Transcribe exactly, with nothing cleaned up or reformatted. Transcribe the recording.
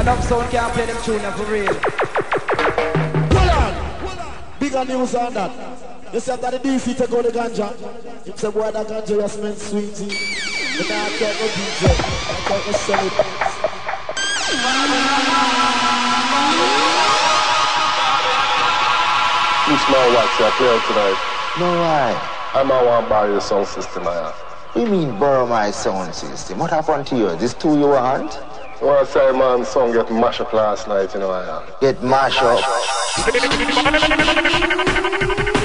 Love Sound can't play them tune now for real. Hold on. Bigger news on that. You see after the D C take out the ganja. You say boy that ganja you smell sweetie. But now I can't go D J. I can't go sell it. You smell what you play out tonight? No why? I'm a one borrow your sound system I have. You mean borrow my sound system? What happened to you? This two you want? I want to say man song get mashed up last night, you know I have. Get mashed up?